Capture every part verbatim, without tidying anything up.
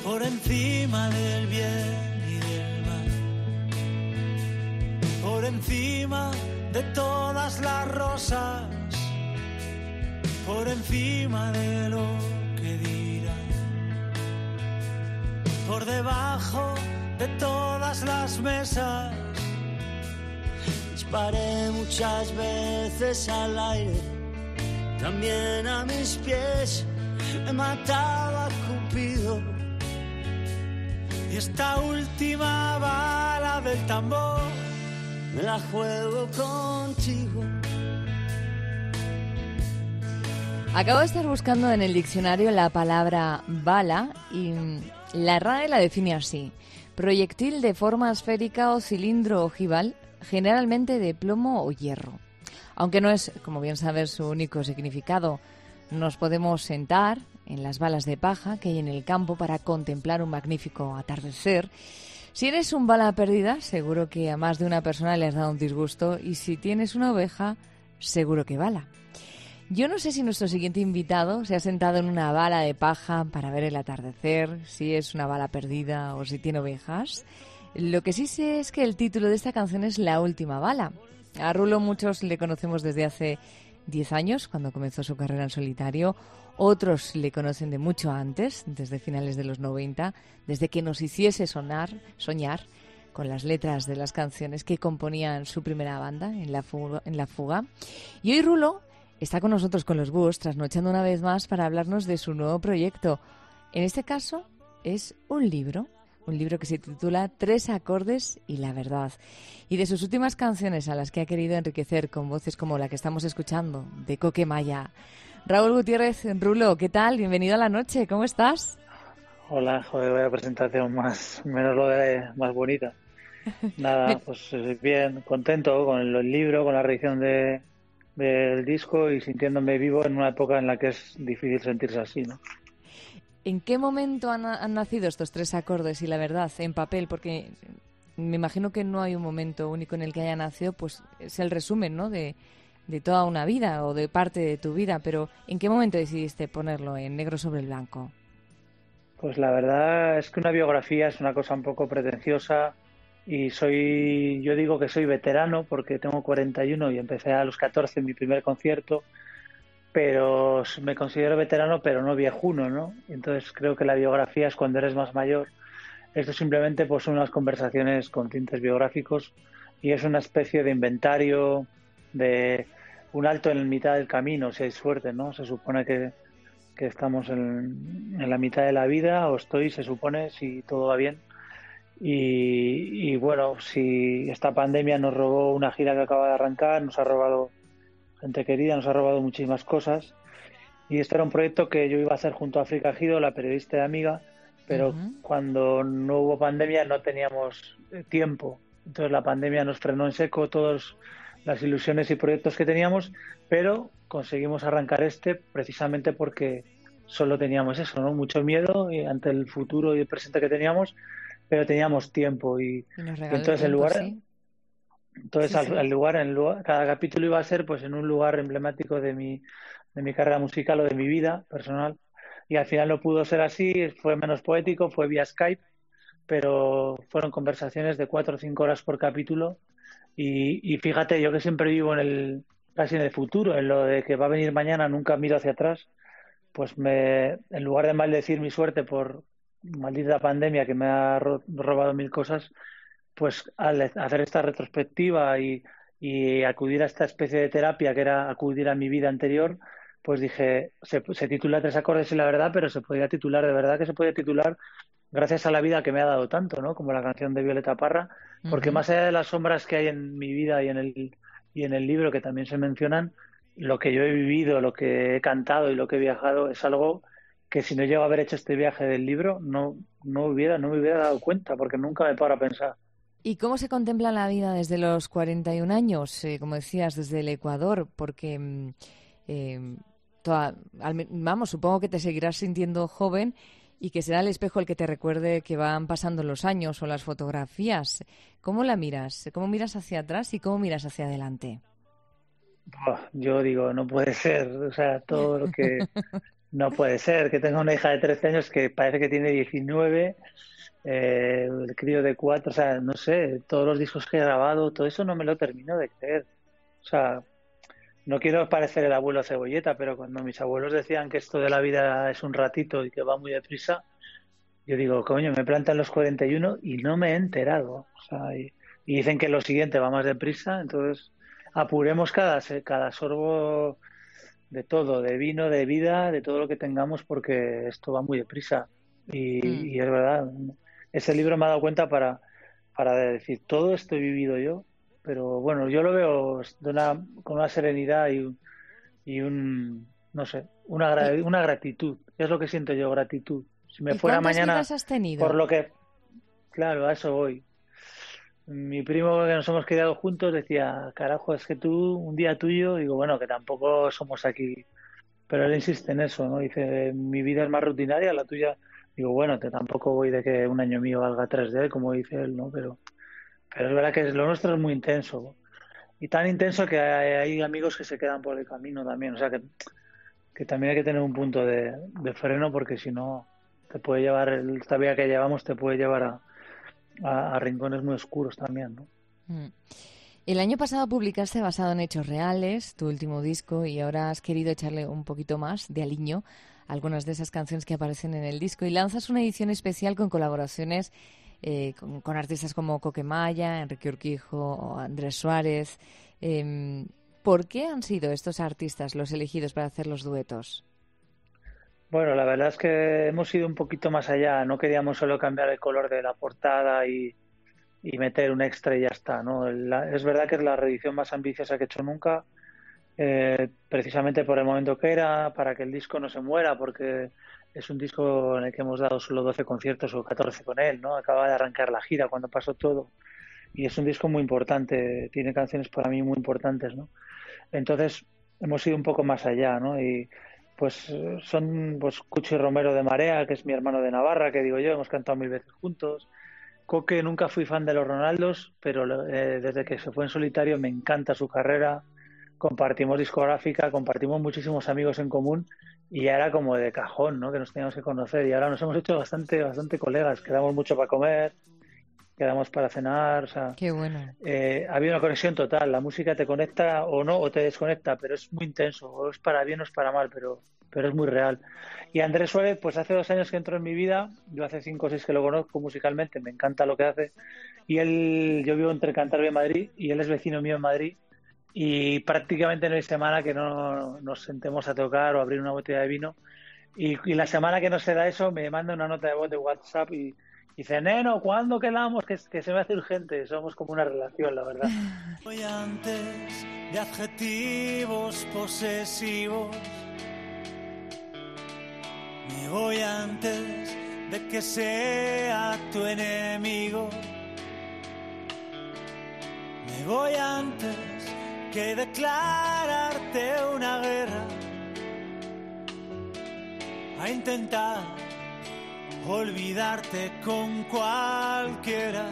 por encima del bien y del mal, por encima de todas las rosas, por encima de lo que dirán, por debajo de todas las mesas. Disparé muchas veces al aire, también a mis pies. He matado a Cupido, y esta última bala del tambor me la juego contigo. Acabo de estar buscando en el diccionario la palabra bala y la R A E la define así: proyectil de forma esférica o cilindro ojival, generalmente de plomo o hierro. Aunque no es, como bien sabes, su único significado. Nos podemos sentar en las balas de paja que hay en el campo para contemplar un magnífico atardecer. Si eres un bala perdida, seguro que a más de una persona le has dado un disgusto, y si tienes una oveja, seguro que bala. Yo no sé si nuestro siguiente invitado se ha sentado en una bala de paja para ver el atardecer, si es una bala perdida o si tiene ovejas. Lo que sí sé es que el título de esta canción es La última bala. A Rulo muchos le conocemos desde hace diez años, cuando comenzó su carrera en solitario. Otros le conocen de mucho antes, desde finales de los noventa, desde que nos hiciese sonar, soñar con las letras de las canciones que componían su primera banda, en La Fuga. En La Fuga. Y hoy Rulo está con nosotros, con los Búhos, trasnochando una vez más para hablarnos de su nuevo proyecto. En este caso es un libro, un libro que se titula Tres acordes y la verdad, y de sus últimas canciones a las que ha querido enriquecer con voces como la que estamos escuchando, de Coque Maya. Raúl Gutiérrez, Rulo, ¿qué tal? Bienvenido a la noche, ¿cómo estás? Hola, joder, vaya presentación más, menos lo de más bonita. Nada, pues bien, contento con el libro, con la reedición de, del disco y sintiéndome vivo en una época en la que es difícil sentirse así, ¿no? ¿En qué momento han, han nacido estos tres acordes y la verdad en papel? Porque me imagino que no hay un momento único en el que haya nacido, pues es el resumen, ¿no?, de, de toda una vida o de parte de tu vida, pero ¿en qué momento decidiste ponerlo en negro sobre el blanco? Pues la verdad es que una biografía es una cosa un poco pretenciosa y soy, yo digo que soy veterano porque tengo cuarenta y uno y empecé a los catorce en mi primer concierto, pero me considero veterano pero no viejuno, ¿no? Entonces creo que la biografía es cuando eres más mayor. Esto simplemente pues son unas conversaciones con tintes biográficos y es una especie de inventario, de un alto en mitad del camino, si hay suerte, ¿no? Se supone que, que estamos en, en la mitad de la vida, o estoy, se supone, si todo va bien. Y, y bueno, si esta pandemia nos robó una gira que acaba de arrancar, nos ha robado gente querida, nos ha robado muchísimas cosas. Y este era un proyecto que yo iba a hacer junto a África Gido, la periodista y amiga, pero uh-huh. cuando no hubo pandemia no teníamos tiempo. Entonces la pandemia nos frenó en seco todas las ilusiones y proyectos que teníamos, pero conseguimos arrancar este precisamente porque solo teníamos eso, ¿no? Mucho miedo ante el futuro y el presente que teníamos, pero teníamos tiempo y, y entonces el el lugar... ¿sí? Entonces, sí, al, sí. al lugar, en lugar, cada capítulo iba a ser pues en un lugar emblemático de mi, de mi carrera musical o de mi vida personal. Y al final no pudo ser así, fue menos poético, fue vía Skype, pero fueron conversaciones de cuatro o cinco horas por capítulo. Y, y fíjate, yo que siempre vivo en el casi en el futuro, en lo de que va a venir mañana, nunca miro hacia atrás, pues me, en lugar de maldecir mi suerte por maldita pandemia que me ha ro- robado mil cosas, pues al hacer esta retrospectiva y, y acudir a esta especie de terapia que era acudir a mi vida anterior, pues dije, se, se titula Tres acordes y la verdad, pero se podía titular, de verdad que se podía titular Gracias a la vida que me ha dado tanto, ¿no? Como la canción de Violeta Parra, porque uh-huh. más allá de las sombras que hay en mi vida y en el y en el libro que también se mencionan, lo que yo he vivido, lo que he cantado y lo que he viajado es algo que si no llego a haber hecho este viaje del libro no, no hubiera, no me hubiera dado cuenta, porque nunca me paro a pensar. ¿Y cómo se contempla la vida desde los cuarenta y un años, eh, como decías, desde el Ecuador? Porque, eh, toda, al, vamos, supongo que te seguirás sintiendo joven y que será el espejo el que te recuerde que van pasando los años o las fotografías. ¿Cómo la miras? ¿Cómo miras hacia atrás y cómo miras hacia adelante? Oh, yo digo, no puede ser. O sea, todo lo que no puede ser que tenga una hija de trece años que parece que tiene diecinueve, eh, el crío de cuatro, o sea, no sé, todos los discos que he grabado, todo eso no me lo termino de creer. O sea, no quiero parecer el abuelo cebolleta, pero cuando mis abuelos decían que esto de la vida es un ratito y que va muy deprisa, yo digo, coño, me plantan los cuarenta y uno y no me he enterado. O sea, y, y dicen que lo siguiente va más deprisa, entonces apuremos cada, se- cada sorbo de todo, de vino, de vida, de todo lo que tengamos, porque esto va muy deprisa. Mm. Y, y es verdad, ese libro me ha dado cuenta para, para decir, todo esto he vivido yo, pero bueno, yo lo veo de una, con una serenidad y, un- y un, no sé, una, ¿Y, gra- una gratitud. Es lo que siento yo, gratitud. Si me y fuera cuántas mañana vidas has por tenido? lo que, claro, a eso voy. Mi primo que nos hemos criado juntos decía, carajo, es que tú, un día tuyo, digo, bueno, que tampoco somos aquí, pero él insiste en eso, ¿no? Dice, mi vida es más rutinaria, la tuya. Digo, bueno, que tampoco voy de que un año mío valga tres de él, como dice él, ¿no? Pero, pero es verdad que lo nuestro es muy intenso. Y tan intenso que hay, hay amigos que se quedan por el camino también. O sea, que, que también hay que tener un punto de, de freno porque si no, te puede llevar, el- esta vida que llevamos te puede llevar a, a, a rincones muy oscuros también, ¿no? Mm. El año pasado publicaste basado en hechos reales tu último disco y ahora has querido echarle un poquito más de aliño a algunas de esas canciones que aparecen en el disco y lanzas una edición especial con colaboraciones eh, con, con artistas como Coquemaya, Enrique Urquijo o Andrés Suárez. Em, ¿Por qué han sido estos artistas los elegidos para hacer los duetos? Bueno, la verdad es que hemos ido un poquito más allá. No queríamos solo cambiar el color de la portada y, y meter un extra y ya está, ¿no? La- es verdad que es la reedición más ambiciosa que he hecho nunca, eh, precisamente por el momento que era, para que el disco no se muera, porque es un disco en el que hemos dado solo doce conciertos o catorce con él, ¿no? Acaba de arrancar la gira cuando pasó todo y es un disco muy importante, tiene canciones para mí muy importantes, ¿no? Entonces hemos ido un poco más allá, ¿no? Y pues eh, son pues Cuchi Romero de Marea, que es mi hermano de Navarra, que digo yo, hemos cantado mil veces juntos. Coque, nunca fui fan de los Ronaldos, pero eh, desde que se fue en solitario me encanta su carrera. Compartimos discográfica, compartimos muchísimos amigos en común y ya era como de cajón, ¿no? Que nos teníamos que conocer y ahora nos hemos hecho bastante, bastante colegas. Quedamos mucho para comer, quedamos para cenar, o sea, Qué bueno. eh, ha habido una conexión total. La música te conecta o no, o te desconecta, pero es muy intenso, o es para bien o es para mal, pero, pero es muy real. Y Andrés Suárez, pues hace dos años que entró en mi vida, yo hace cinco o seis que lo conozco musicalmente, me encanta lo que hace. Y él, yo vivo entre Cantabria y Madrid, y él es vecino mío en Madrid, y prácticamente no hay semana que no nos sentemos a tocar o abrir una botella de vino. Y, y la semana que no se da eso, me manda una nota de voz de WhatsApp y dice, Neno, ¿cuándo quedamos? Que, que se me hace urgente. Somos como una relación, la verdad. Voy antes de adjetivos posesivos. Me voy antes de que sea tu enemigo. Me voy antes que declararte una guerra. A intentar olvidarte con cualquiera.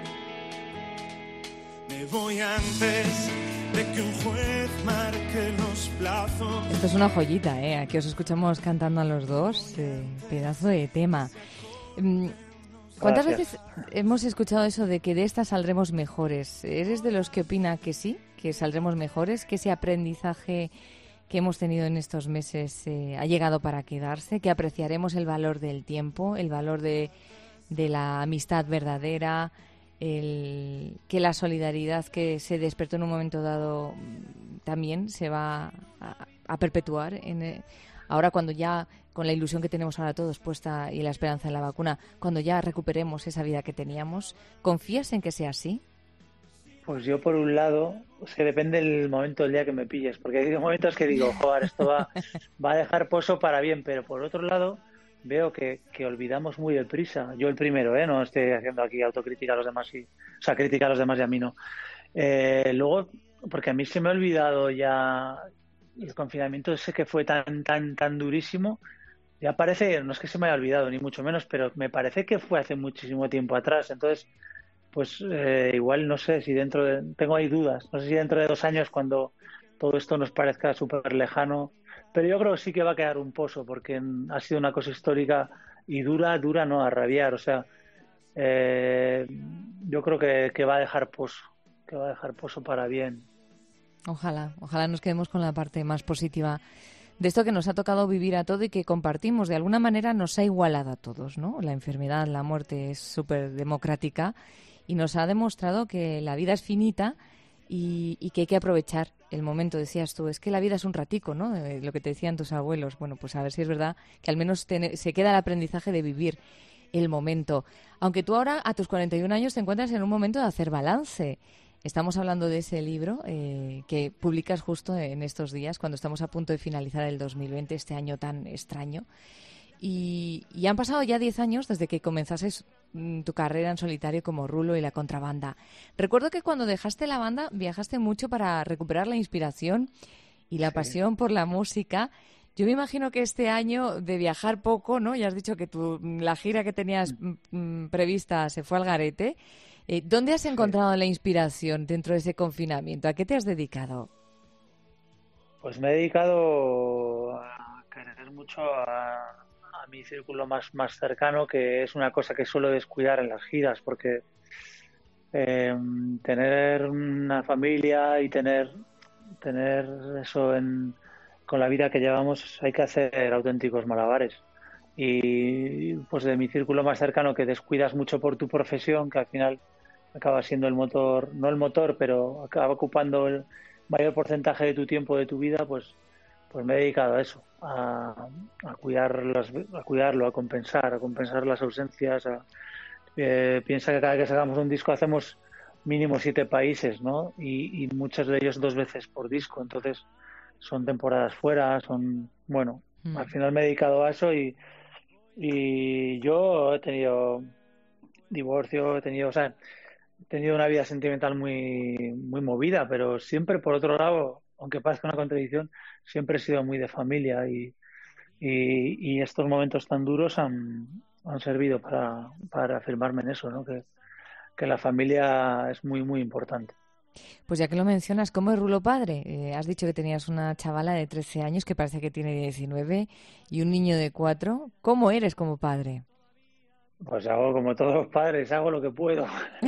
Me voy antes de que un juez marque los plazos. Esto es una joyita, ¿eh? Aquí os escuchamos cantando a los dos, eh, pedazo de tema. Mm, ¿Cuántas Gracias. veces hemos escuchado eso de que de esta saldremos mejores? ¿Eres de los que opina que sí, que saldremos mejores, que ese aprendizaje que hemos tenido en estos meses eh, ha llegado para quedarse, que apreciaremos el valor del tiempo, el valor de, de la amistad verdadera, el, que la solidaridad que se despertó en un momento dado mm, también se va a, a perpetuar en, eh, ahora cuando ya, con la ilusión que tenemos ahora todos puesta y la esperanza en la vacuna, cuando ya recuperemos esa vida que teníamos? ¿Confías en que sea así? Pues yo por un lado, es que depende del momento del día que me pilles, porque hay momentos que digo, joder, esto va, va a dejar pozo para bien, pero por otro lado veo que, que olvidamos muy deprisa. Yo el primero, ¿eh? No estoy haciendo aquí autocrítica a los demás, y, o sea, crítica a los demás y a mí no. Eh, luego, porque a mí se me ha olvidado ya el confinamiento ese que fue tan, tan, tan durísimo, ya parece, no es que se me haya olvidado, ni mucho menos, pero me parece que fue hace muchísimo tiempo atrás. Entonces, pues eh, igual no sé si dentro de, tengo ahí dudas, no sé si dentro de dos años cuando todo esto nos parezca súper lejano, pero yo creo que sí que va a quedar un pozo, porque ha sido una cosa histórica y dura, dura no a rabiar, o sea, eh, yo creo que, que va a dejar pozo, que va a dejar pozo para bien. Ojalá, ojalá nos quedemos con la parte más positiva de esto que nos ha tocado vivir a todo y que compartimos. De alguna manera nos ha igualado a todos, ¿no? La enfermedad, la muerte es súper democrática y nos ha demostrado que la vida es finita y, y que hay que aprovechar el momento. Decías tú, es que la vida es un ratico, ¿no? Eh, lo que te decían tus abuelos. Bueno, pues a ver si es verdad que al menos te, se queda el aprendizaje de vivir el momento. Aunque tú ahora, a tus cuarenta y un años, te encuentras en un momento de hacer balance. Estamos hablando de ese libro eh, que publicas justo en estos días, cuando estamos a punto de finalizar el dos mil veinte, este año tan extraño. Y, y han pasado ya diez años desde que comenzases mm, tu carrera en solitario como Rulo y la contrabanda. Recuerdo que cuando dejaste la banda viajaste mucho para recuperar la inspiración y la Sí. pasión por la música. Yo me imagino que este año de viajar poco, ¿no? Ya has dicho que tu, la gira que tenías mm, prevista se fue al garete. Eh, ¿Dónde has encontrado Sí. la inspiración dentro de ese confinamiento? ¿A qué te has dedicado? Pues me he dedicado a querer mucho a, a mi círculo más, más cercano, que es una cosa que suelo descuidar en las giras, porque eh, tener una familia y tener, tener eso en, con la vida que llevamos, hay que hacer auténticos malabares. Y pues de mi círculo más cercano, que descuidas mucho por tu profesión, que al final acaba siendo el motor, no el motor, pero acaba ocupando el mayor porcentaje de tu tiempo, de tu vida, pues, pues me he dedicado a eso, a, a cuidar las, a cuidarlo, a compensar, a compensar las ausencias. A, eh, piensa que cada vez que sacamos un disco hacemos mínimo siete países, ¿no? Y, y muchos de ellos dos veces por disco, entonces son temporadas fuera, son, bueno, Mm. al final me he dedicado a eso y, y yo he tenido divorcio, he tenido, o sea, he tenido una vida sentimental muy, muy movida, pero siempre por otro lado, aunque parezca una contradicción, siempre he sido muy de familia y, y, y estos momentos tan duros han, han servido para, para afirmarme en eso, ¿no? Que, que la familia es muy, muy importante. Pues ya que lo mencionas, ¿cómo es Rulo padre? Eh, has dicho que tenías una chavala de trece años que parece que tiene diecinueve y un niño de cuatro. ¿Cómo eres como padre? Pues hago como todos los padres, hago lo que puedo.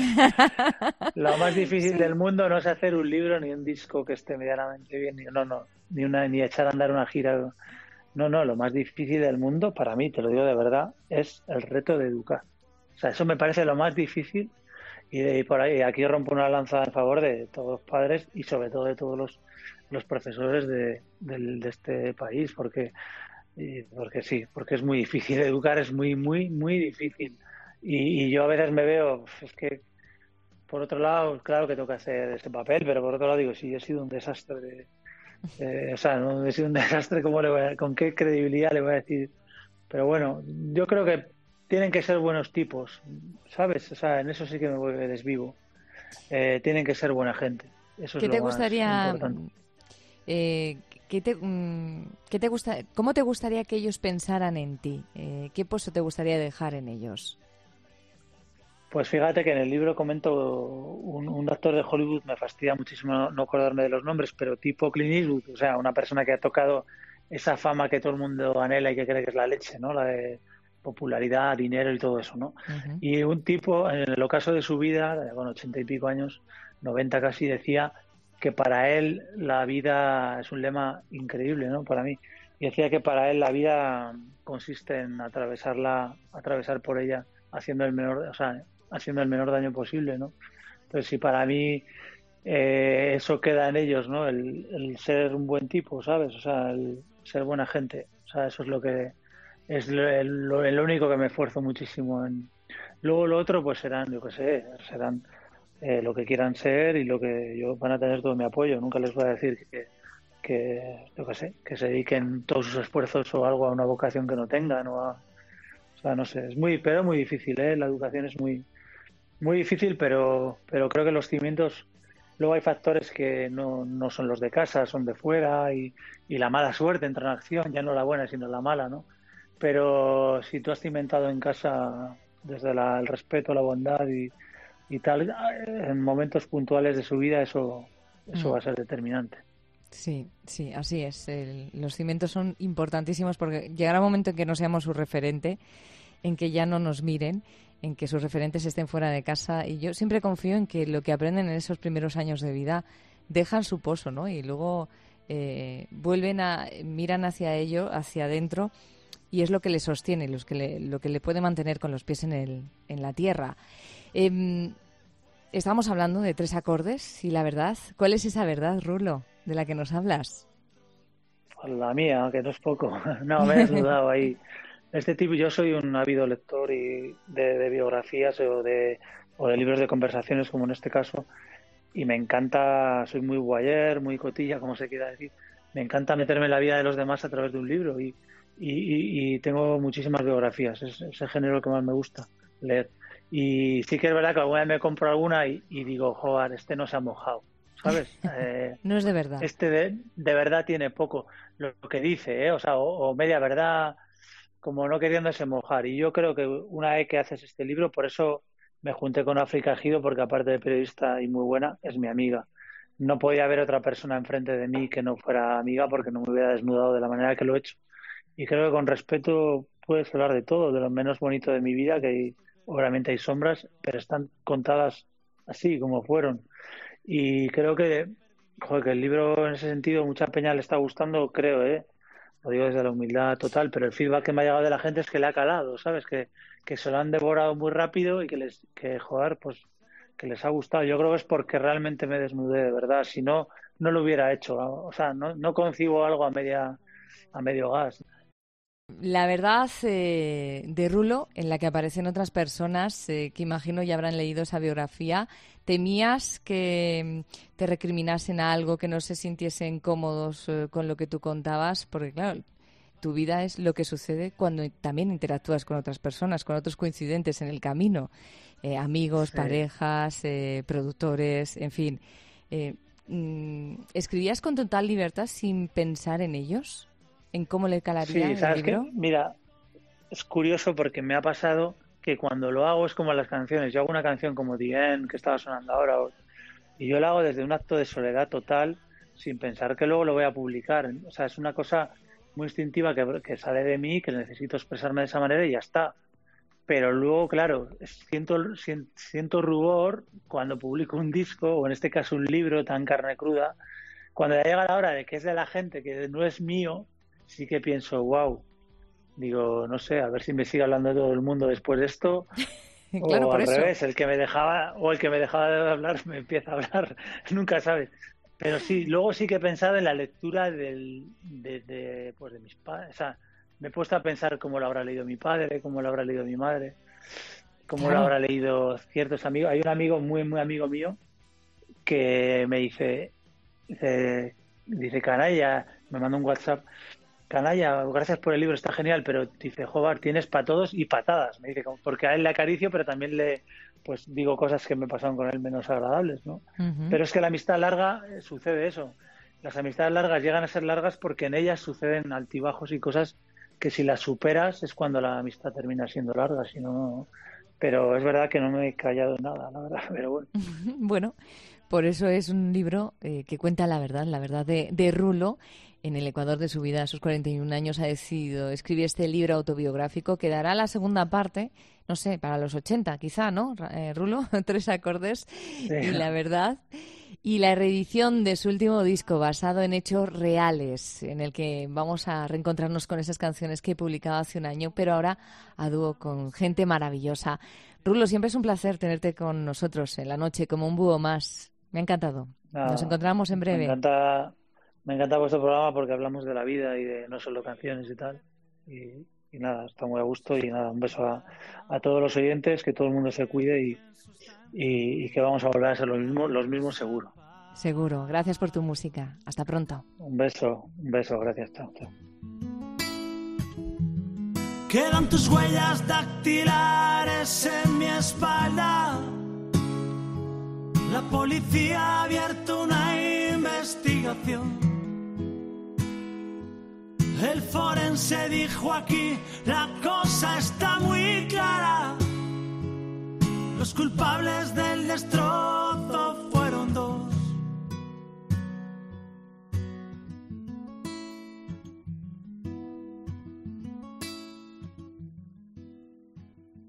Lo más difícil Sí. del mundo no es hacer un libro ni un disco que esté medianamente bien, ni, no, no, ni una, ni echar a andar una gira. No, no, lo más difícil del mundo, para mí, te lo digo de verdad, es el reto de educar. O sea, eso me parece lo más difícil y, de, y por ahí aquí rompo una lanza en favor de todos los padres y sobre todo de todos los, los profesores de, del- de este país, porque, y porque sí, porque es muy difícil educar, es muy, muy, muy difícil. Y, y yo a veces me veo, es que por otro lado, claro que tengo que hacer este papel, pero por otro lado digo, sí, he sido un desastre de, eh, o sea, no he sido un desastre, ¿cómo le voy a- ¿con qué credibilidad le voy a decir? Pero bueno, yo creo que tienen que ser buenos tipos, ¿sabes? O sea, en eso sí que me voy desvivo. Eh, tienen que ser buena gente, eso es ¿Qué lo te más gustaría, importante. eh, qué te, mm, qué te gusta, cómo te gustaría que ellos pensaran en ti? Eh, ¿qué puesto te gustaría dejar en ellos? Pues fíjate que en el libro comento un, un actor de Hollywood, me fastidia muchísimo no, no acordarme de los nombres, pero tipo Clint Eastwood, o sea, una persona que ha tocado esa fama que todo el mundo anhela y que cree que es la leche, ¿no? La de popularidad, dinero y todo eso, ¿no? Ujú. Y un tipo, en el ocaso de su vida, con ochenta y pico años, noventa casi, decía que para él la vida es un lema increíble, ¿no? Para mí. Y decía que para él la vida consiste en atravesarla, atravesar por ella haciendo el menor, o sea, haciendo el menor daño posible, ¿no? Entonces, si para mí eh, eso queda en ellos, ¿no? El, el ser un buen tipo, ¿sabes? O sea, el ser buena gente. O sea, eso es lo que es lo, el, lo, el único que me esfuerzo muchísimo en. Luego lo otro, pues serán, yo qué sé, serán eh, lo que quieran ser y lo que yo van a tener todo mi apoyo. Nunca les voy a decir que, que yo qué sé, que se dediquen todos sus esfuerzos o algo a una vocación que no tengan o a, o sea, no sé, es muy, pero muy difícil, ¿eh? La educación es muy, muy difícil, pero, pero creo que los cimientos, luego hay factores que no, no son los de casa, son de fuera y, y la mala suerte entra en acción, ya no la buena, sino la mala, ¿no? Pero si tú has cimentado en casa desde la, el respeto, la bondad y, y tal, en momentos puntuales de su vida eso, eso Mm. va a ser determinante. Sí, sí, así es. El, los cimientos son importantísimos porque llegará un momento en que no seamos su referente, en que ya no nos miren, en que sus referentes estén fuera de casa. Y yo siempre confío en que lo que aprenden en esos primeros años de vida dejan su pozo, ¿no? Y luego eh, vuelven a, miran hacia ello, hacia adentro, y es lo que le sostiene, los que le, lo que le puede mantener con los pies en, el, en la tierra. Eh, estamos hablando de tres acordes y la verdad. ¿Cuál es esa verdad, Rulo, de la que nos hablas? La mía, que no es poco. No, me he dudado ahí. Este tipo, yo soy un ávido lector y de, de biografías o de, o de libros de conversaciones, como en este caso, y me encanta, soy muy voyeur, muy cotilla, como se quiera decir. Me encanta meterme en la vida de los demás a través de un libro y, y, y, y tengo muchísimas biografías. Es, es el género que más me gusta leer. Y sí que es verdad que alguna vez me compro alguna y, y digo, joder, este no se ha mojado, ¿sabes? Eh, no es de verdad. Este de, de verdad tiene poco lo que dice, ¿eh? O sea, o, o media verdad, como no queriéndose mojar. Y yo creo que una vez que haces este libro, por eso me junté con África Ejido, porque aparte de periodista y muy buena, es mi amiga. No podía haber otra persona enfrente de mí que no fuera amiga, porque no me hubiera desnudado de la manera que lo he hecho. Y creo que con respeto puedes hablar de todo, de lo menos bonito de mi vida, que hay, obviamente hay sombras, pero están contadas así como fueron. Y creo que, joder, que el libro en ese sentido mucha peña le está gustando, creo, ¿eh? Lo digo desde la humildad total, pero el feedback que me ha llegado de la gente es que le ha calado, ¿sabes? Que, que se lo han devorado muy rápido y que les, que joder, pues que les ha gustado. Yo creo que es porque realmente me desnudé de verdad, si no, no lo hubiera hecho. O sea, no, no concibo algo a media, a medio gas. La verdad eh, de Rulo, en la que aparecen otras personas eh, que imagino ya habrán leído esa biografía, ¿temías que te recriminasen algo, que no se sintiesen cómodos eh, con lo que tú contabas? Porque claro, tu vida es lo que sucede cuando también interactúas con otras personas, con otros coincidentes en el camino, eh, amigos, sí. parejas, eh, productores, en fin. Eh, ¿Escribías con total libertad sin pensar en ellos? ¿En cómo le calaría sí, ¿sabes el libro? Qué? Mira, es curioso porque me ha pasado que cuando lo hago es como las canciones. Yo hago una canción como The End, que estaba sonando ahora, y yo la hago desde un acto de soledad total, sin pensar que luego lo voy a publicar. O sea, es una cosa muy instintiva que, que sale de mí, que necesito expresarme de esa manera y ya está. Pero luego, claro, siento, siento rubor cuando publico un disco, o en este caso un libro tan carne cruda, cuando ya llega la hora de que es de la gente, que no es mío, sí que pienso, wow, digo, no sé, a ver si me sigue hablando todo el mundo después de esto, claro, o por al eso. revés, el que me dejaba, o el que me dejaba de hablar me empieza a hablar, nunca sabes. Pero sí, luego sí que he pensado en la lectura del, de, de, pues de mis padres, o sea, me he puesto a pensar cómo lo habrá leído mi padre, cómo lo habrá leído mi madre, cómo claro. lo habrá leído ciertos amigos. Hay un amigo muy, muy amigo mío que me dice, dice, dice canalla, me manda un WhatsApp, canalla, gracias por el libro, está genial, pero dice, joder, tienes para todos y patadas, me dice, porque a él le acaricio, pero también le, pues digo cosas que me pasaron con él menos agradables, ¿no? Uh-huh. Pero es que la amistad larga eh, sucede eso. Las amistades largas llegan a ser largas porque en ellas suceden altibajos y cosas que si las superas es cuando la amistad termina siendo larga, si no, pero es verdad que no me he callado nada, la verdad, pero bueno. Bueno, por eso es un libro eh, que cuenta la verdad, la verdad de, de Rulo. En el Ecuador de su vida, a sus cuarenta y un años, ha decidido escribir este libro autobiográfico que dará la segunda parte, no sé, para los ochenta quizá, ¿no, eh, Rulo? Tres acordes sí. Y la verdad. Y la reedición de su último disco basado en hechos reales, en el que vamos a reencontrarnos con esas canciones que he publicado hace un año, pero ahora a dúo con gente maravillosa. Rulo, siempre es un placer tenerte con nosotros en la noche, como un búho más. Me ha encantado. Ah, Nos encontramos en breve. Me encanta... Me encanta vuestro programa porque hablamos de la vida y de no solo canciones y tal. Y, y nada, está muy a gusto. Y nada, un beso a, a todos los oyentes, que todo el mundo se cuide y, y, y que vamos a volver a ser los mismos, los mismos seguro. Seguro. Gracias por tu música. Hasta pronto. Un beso, un beso. Gracias. Chao, chao. Quedan tus huellas dactilares en mi espalda. La policía ha abierto una investigación. El forense dijo aquí, la cosa está muy clara. Los culpables del destrozo fueron dos.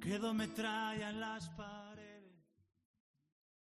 quedó metralla en la espalda.